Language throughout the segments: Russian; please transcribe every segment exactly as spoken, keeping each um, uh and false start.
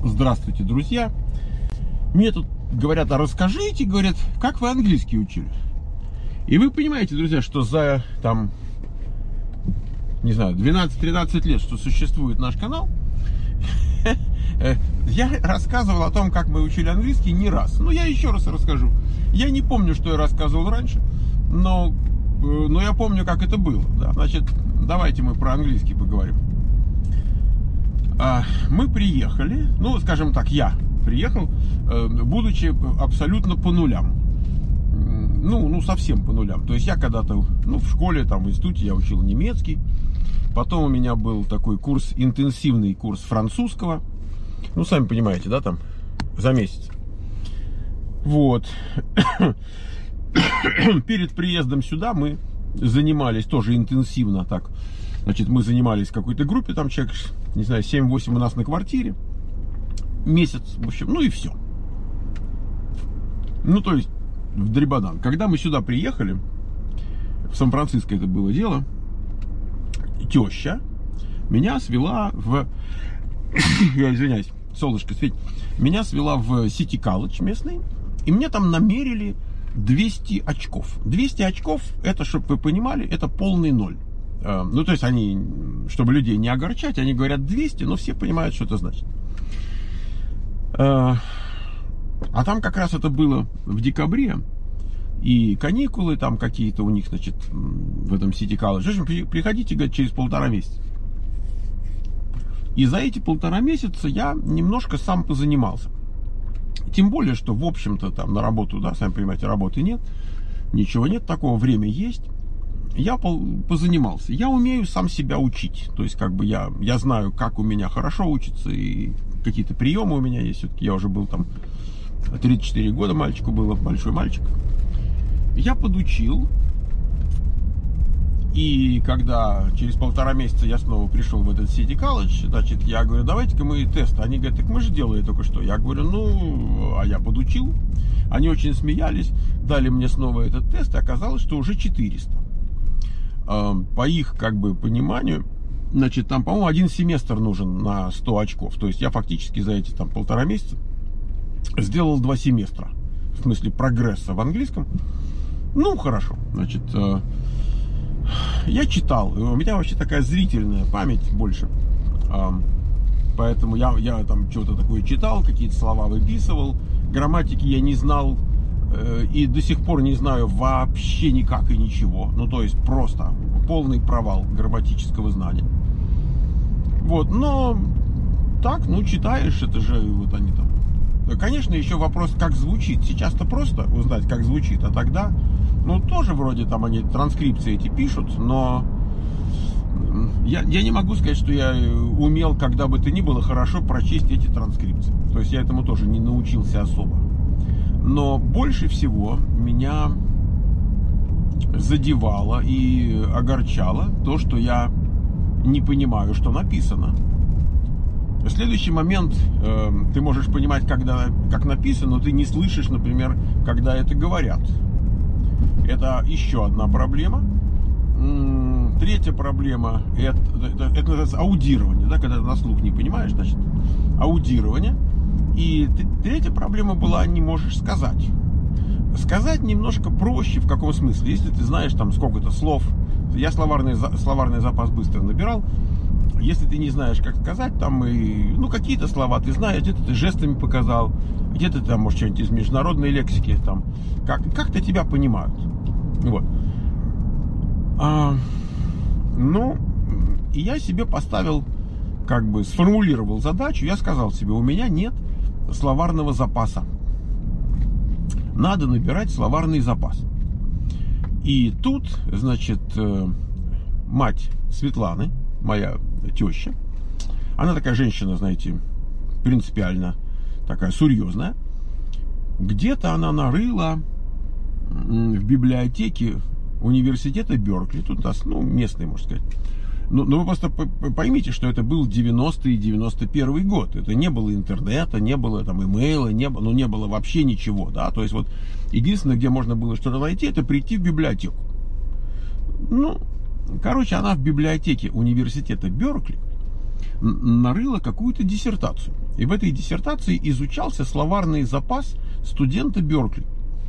Здравствуйте, друзья. Мне тут говорят, а расскажите, говорят, как вы английский учили? И вы понимаете, друзья, что за там, не знаю, двенадцать-тринадцать лет, что существует наш канал, я рассказывал о том, как мы учили английский не раз. Но я еще раз расскажу. Я не помню, что я рассказывал раньше, но, но я помню, как это было. Да? Значит, давайте мы про английский поговорим. Мы приехали, ну, скажем так, я приехал, будучи абсолютно по нулям. Ну, ну, совсем по нулям. То есть я когда-то, ну, в школе, там, в институте я учил немецкий. Потом у меня был такой курс, интенсивный курс французского. Ну, сами понимаете, да, там, за месяц. Вот. Перед приездом сюда мы занимались тоже интенсивно так. Значит, мы занимались в какой-то группе, там человек, не знаю, семь-восемь у нас на квартире. Месяц, в общем, ну и все. Ну, то есть, в дребодан. Когда мы сюда приехали, в Сан-Франциско это было дело, теща меня свела в... Я извиняюсь, солнышко светит. Меня свела в Сити Колледж местный, и мне там намерили двести очков. двести очков, это, чтобы вы понимали, это полный ноль. Ну, то есть они, чтобы людей не огорчать, они говорят двести, но все понимают, что это значит. А там как раз это было в декабре, и каникулы там какие-то у них, значит, в этом Сити Колледж. В общем, приходите, говорит, через полтора месяца. И за эти полтора месяца я немножко сам позанимался. Тем более, что, в общем-то, там на работу, да, сами понимаете, работы нет, ничего нет такого, время есть. Я позанимался. Я умею сам себя учить. То есть, как бы я, я знаю, как у меня хорошо учится, и какие-то приемы у меня есть. Все-таки я уже был там тридцать четыре года, мальчику было, большой мальчик. Я подучил. И когда через полтора месяца я снова пришел в этот Сити Колледж, значит, я говорю, давайте-ка мы тест. Они говорят, так мы же делали только что. Я говорю, ну, а я подучил. Они очень смеялись, дали мне снова этот тест, и оказалось, что уже четыреста. По их, как бы, пониманию, значит, там, по-моему, один семестр нужен на сто очков. То есть я фактически за эти там полтора месяца сделал два семестра. В смысле прогресса в английском. Ну, хорошо. Значит, я читал. У меня вообще такая зрительная память больше. Поэтому я, я там что-то такое читал, какие-то слова выписывал. Грамматики я не знал. И до сих пор не знаю вообще никак и ничего. Ну, то есть просто полный провал грамматического знания. Вот, но так, ну, читаешь, это же вот они там. Конечно, еще вопрос, как звучит. Сейчас-то просто узнать, как звучит, а тогда, ну, тоже вроде там они транскрипции эти пишут, но я, я не могу сказать, что я умел, когда бы то ни было, хорошо прочесть эти транскрипции. То есть я этому тоже не научился особо. Но больше всего меня задевало и огорчало то, что я не понимаю, что написано. В следующий момент э, ты можешь понимать, когда, как написано, но ты не слышишь, например, когда это говорят. Это еще одна проблема. Третья проблема – это, это, это называется аудирование. Да, когда ты на слух не понимаешь, значит, аудирование. И третья проблема была, не можешь сказать. Сказать немножко проще, в каком смысле? Если ты знаешь там сколько-то слов, я словарный, словарный запас быстро набирал. Если ты не знаешь, как сказать, там и, ну, какие-то слова ты знаешь, где-то ты жестами показал, где-то там, может, что-нибудь из международной лексики, там, как, как-то тебя понимают. Вот. А, ну, и я себе поставил, как бы сформулировал задачу, я сказал себе, у меня нет словарного запаса. Надо набирать словарный запас. И тут, значит, мать Светланы, моя теща, она такая женщина, знаете, принципиально такая серьезная. Где-то она нарыла в библиотеке университета Беркли, тут у нас, ну, местный, можно сказать. Но, но вы просто поймите, что это был девяностый и девяносто первый год. Это не было интернета, не было там имейла, не было, ну, не было вообще ничего, да. То есть вот единственное, где можно было что-то найти, это прийти в библиотеку. Ну, короче, она в библиотеке университета Беркли нарыла какую-то диссертацию. И в этой диссертации изучался словарный запас студента Беркли.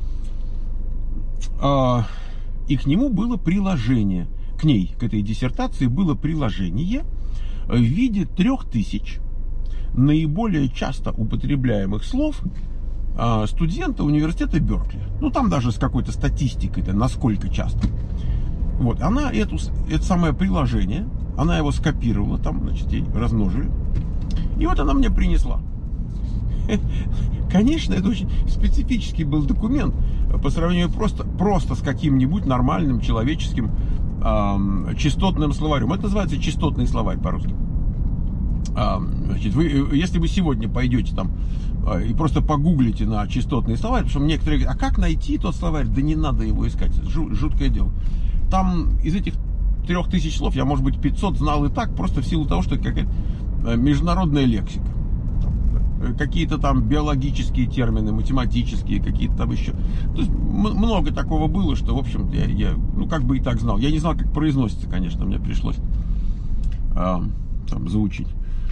И к нему было приложение. К ней, к этой диссертации, было приложение в виде трех тысяч наиболее часто употребляемых слов студента университета Беркли. Ну, там даже с какой-то статистикой-то, насколько часто. Вот, она эту, это самое приложение, она его скопировала, там, значит, ей размножили. И вот она мне принесла. Конечно, это очень специфический был документ по сравнению просто, просто с каким-нибудь нормальным человеческим э, частотным словарем. Это называется частотный словарь по-русски. Э, значит, вы, если вы сегодня пойдете там э, и просто погуглите на частотный словарь, потому что некоторые говорят, а как найти тот словарь? Да не надо его искать, Жу, жуткое дело. Там из этих трех тысяч слов я, может быть, пятьсот знал и так, просто в силу того, что это какая-то международная лексика. Какие-то там биологические термины, математические, какие-то там еще. То есть много такого было, что, в общем, я, я, ну, как бы и так знал. Я не знал, как произносится, конечно, мне пришлось а, там заучить.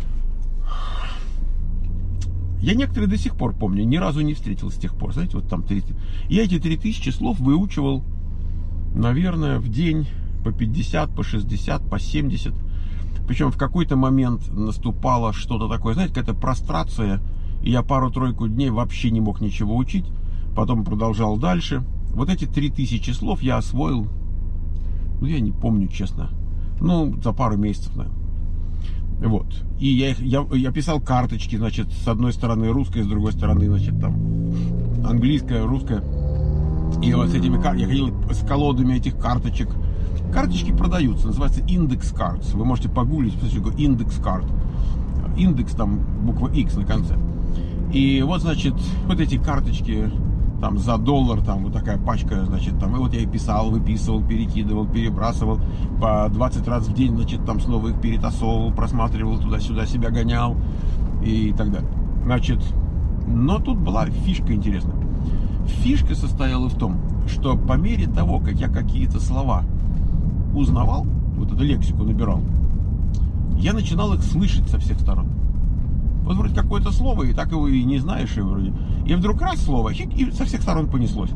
Я некоторые до сих пор помню, ни разу не встретил с тех пор. Знаете, вот там три... Я эти три тысячи слов выучивал, наверное, в день по пятьдесят, по шестьдесят, по семьдесят. Причем в какой-то момент наступало что-то такое, знаете, какая-то прострация, и я пару-тройку дней вообще не мог ничего учить, потом продолжал дальше. Вот эти три тысячи слов я освоил, ну, я не помню, честно, ну, за пару месяцев, наверное. Вот. И я, их, я, я писал карточки, значит, с одной стороны русская, с другой стороны, значит, там, английская, русская. И вот с этими карточками, я ходил с колодами этих карточек. Карточки продаются, называется индекс cards. Вы можете погуглить, индекс card. Индекс, там буква X на конце. И вот, значит, вот эти карточки там за доллар, там вот такая пачка, значит, там, и вот я их писал, выписывал, перекидывал, перебрасывал по двадцать раз в день, значит, там снова их перетасовывал, просматривал, туда-сюда себя гонял и так далее. Значит, но тут была фишка интересная. Фишка состояла в том, что по мере того, как я какие-то слова узнавал, вот эту лексику набирал, я начинал их слышать со всех сторон. Вот вроде какое-то слово, и так его и не знаешь, и вроде. И вдруг раз слово, хик, и со всех сторон понеслось.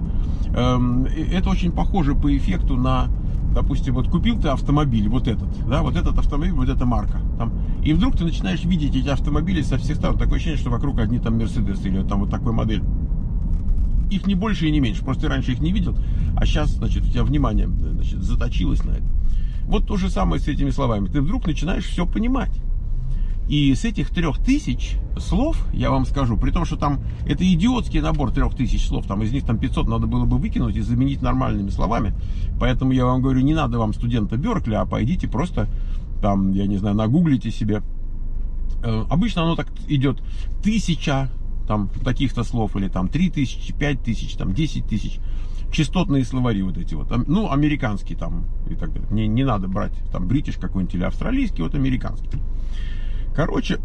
Это очень похоже по эффекту на, допустим, вот купил ты автомобиль, вот этот, да, вот этот автомобиль, вот эта марка. Там, и вдруг ты начинаешь видеть эти автомобили со всех сторон. Такое ощущение, что вокруг одни там Мерседес или там вот такой модель. Их не больше и не меньше. Просто ты раньше их не видел, а сейчас, значит, у тебя внимание, значит, заточилось на это. Вот то же самое с этими словами. Ты вдруг начинаешь все понимать. И с этих трех тысяч слов, я вам скажу, при том, что там это идиотский набор трех тысяч слов, там из них там пятьсот надо было бы выкинуть и заменить нормальными словами. Поэтому я вам говорю, не надо вам студента Беркли, а пойдите просто там, я не знаю, нагуглите себе. Обычно оно так идет тысяча там таких-то слов, или там три тысячи, пять тысяч, там десять тысяч. Частотные словари вот эти вот, ну, американские там и так далее. Не, не надо брать там бритиш какой-нибудь или австралийский, вот американский. Короче,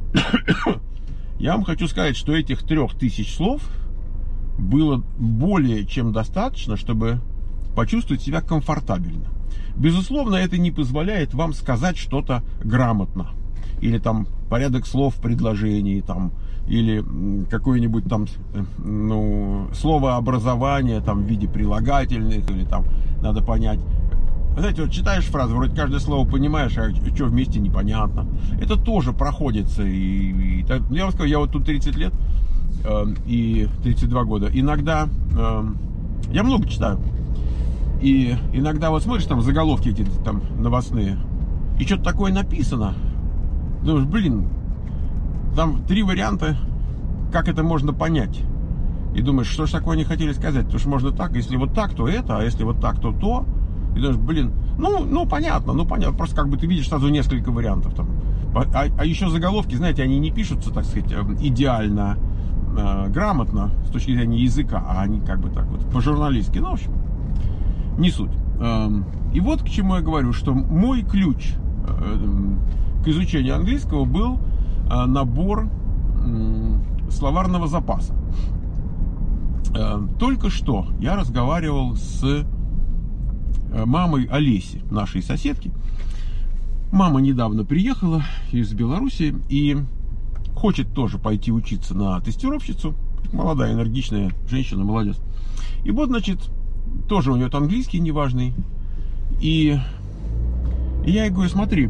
я вам хочу сказать, что этих трех тысяч слов было более чем достаточно, чтобы почувствовать себя комфортабельно. Безусловно, это не позволяет вам сказать что-то грамотно. Или там порядок слов в предложении, там, или какое-нибудь там, ну, словообразование там в виде прилагательных, или там надо понять. Знаете, вот читаешь фразу, вроде каждое слово понимаешь, а что вместе непонятно. Это тоже проходится. И, и, я вам скажу, я вот тут тридцать лет э, и тридцать два года. Иногда э, я много читаю. И иногда вот смотришь там заголовки эти там новостные, и что-то такое написано. Думаешь, блин, там три варианта, как это можно понять. И думаешь, что же такое они хотели сказать? Потому что можно так, если вот так, то это, а если вот так, то то. И думаешь, блин, ну, ну понятно, ну понятно. Просто как бы ты видишь сразу несколько вариантов там. А, а еще заголовки, знаете, они не пишутся, так сказать, идеально э, грамотно с точки зрения языка, а они как бы так вот по-журналистски. Ну, в общем, не суть. Эм, и вот к чему я говорю, что мой ключ э, к изучению английского был э, набор э, словарного запаса. Э, только что я разговаривал с мамой Олеси, нашей соседки. Мама недавно приехала из Беларуси и хочет тоже пойти учиться на тестировщицу. Молодая, энергичная женщина, молодец. И вот, значит, тоже у нее английский неважный. И я ей говорю, смотри,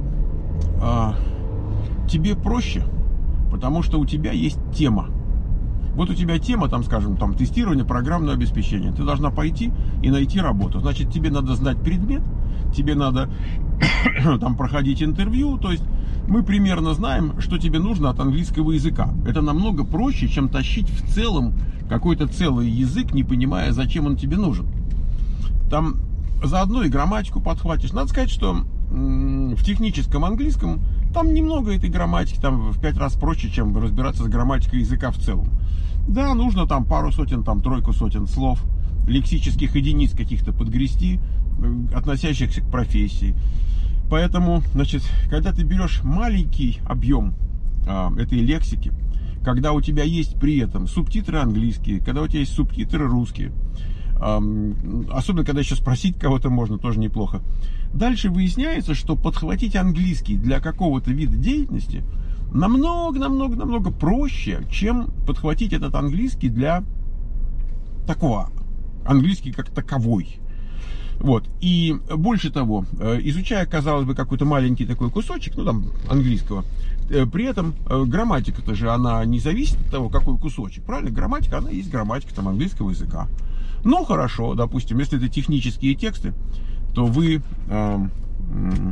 а, тебе проще, потому что у тебя есть тема. Вот у тебя тема, там, скажем, там, тестирование программного обеспечения. Ты должна пойти и найти работу. Значит, тебе надо знать предмет, тебе надо там проходить интервью. То есть мы примерно знаем, что тебе нужно от английского языка. Это намного проще, чем тащить в целом какой-то целый язык, не понимая, зачем он тебе нужен. Там заодно и грамматику подхватишь. Надо сказать, что в техническом английском там немного этой грамматики, там в пять раз проще, чем разбираться с грамматикой языка в целом. Да, нужно там пару сотен, там тройку сотен слов, лексических единиц каких-то подгрести, относящихся к профессии. Поэтому, значит, когда ты берешь маленький объем а, этой лексики, когда у тебя есть при этом субтитры английские, когда у тебя есть субтитры русские, а, особенно когда еще спросить кого-то можно, тоже неплохо. Дальше выясняется, что подхватить английский для какого-то вида деятельности намного-намного-намного проще, чем подхватить этот английский для такого, английский как таковой. Вот. И больше того, изучая, казалось бы, какой-то маленький такой кусочек, ну там, английского, при этом грамматика-то же, она не зависит от того, какой кусочек, правильно? Грамматика, она есть грамматика там английского языка. Ну, хорошо, допустим, если это технические тексты, то вы э, э,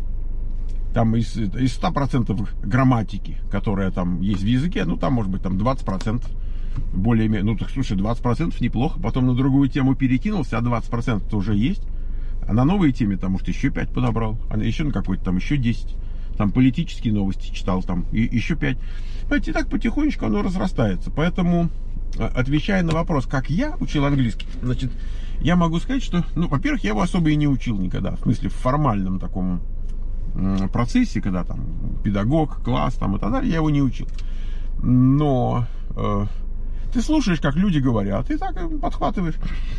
там из, из ста процентов грамматики, которая там есть в языке, ну, там, может быть, там двадцать процентов более-менее, ну, так, слушай, двадцать процентов неплохо, потом на другую тему перекинулся, а двадцать процентов уже есть, а на новой теме, там, может, еще пять подобрал, а еще на какой-то там еще десять, там, политические новости читал, там, и еще пять. Понимаете, и так потихонечку оно разрастается, поэтому, отвечая на вопрос, как я учил английский, значит, я могу сказать, что, ну, во-первых, я его особо и не учил никогда, в смысле, в формальном таком процессе, когда там педагог, класс, там, и так далее, я его не учил. Но э, ты слушаешь, как люди говорят, и так подхватываешь.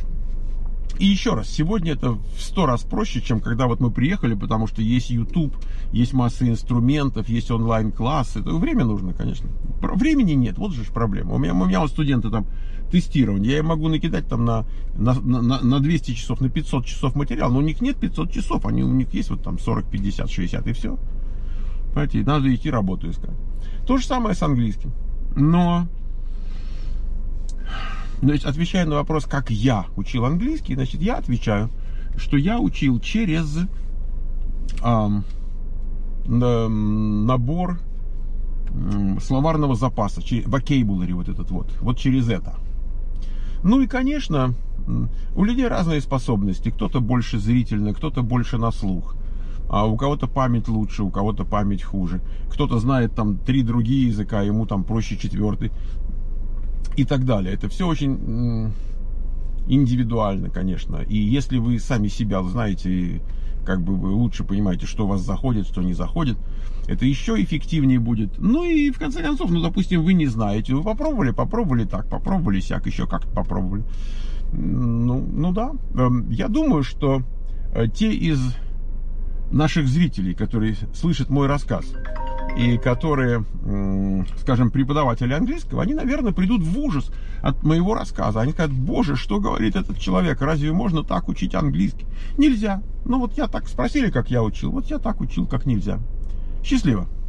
И еще раз, сегодня это в сто раз проще, чем когда вот мы приехали, потому что есть YouTube, есть масса инструментов, есть онлайн-классы. Это время нужно, конечно. Времени нет, вот же проблема. У меня, у меня вот студенты там тестирование, я им могу накидать там на, на, на, на двести часов, на пятьсот часов материал, но у них нет пятьсот часов, они, у них есть вот там сорок, пятьдесят, шестьдесят и все. Понимаете, надо идти работу искать. То же самое с английским. Но, значит, отвечая на вопрос, как я учил английский, значит, я отвечаю, что я учил через эм, набор эм, словарного запаса, vocabulary вот этот вот, вот через это. Ну и, конечно, у людей разные способности. Кто-то больше зрительно, кто-то больше на слух. А у кого-то память лучше, у кого-то память хуже. Кто-то знает там три другие языка, ему там проще четвертый. И так далее. Это все очень индивидуально, конечно. И если вы сами себя знаете, как бы вы лучше понимаете, что у вас заходит, что не заходит, это еще эффективнее будет. Ну и в конце концов, ну допустим, вы не знаете, вы попробовали, попробовали так, попробовали сяк, еще как-то попробовали. Ну, ну да, я думаю, что те из наших зрителей, которые слышат мой рассказ, и которые, скажем, преподаватели английского, они, наверное, придут в ужас от моего рассказа. Они скажут: боже, что говорит этот человек, разве можно так учить английский? Нельзя. Ну вот я так спросили, как я учил, вот я так учил, как нельзя. Счастливо.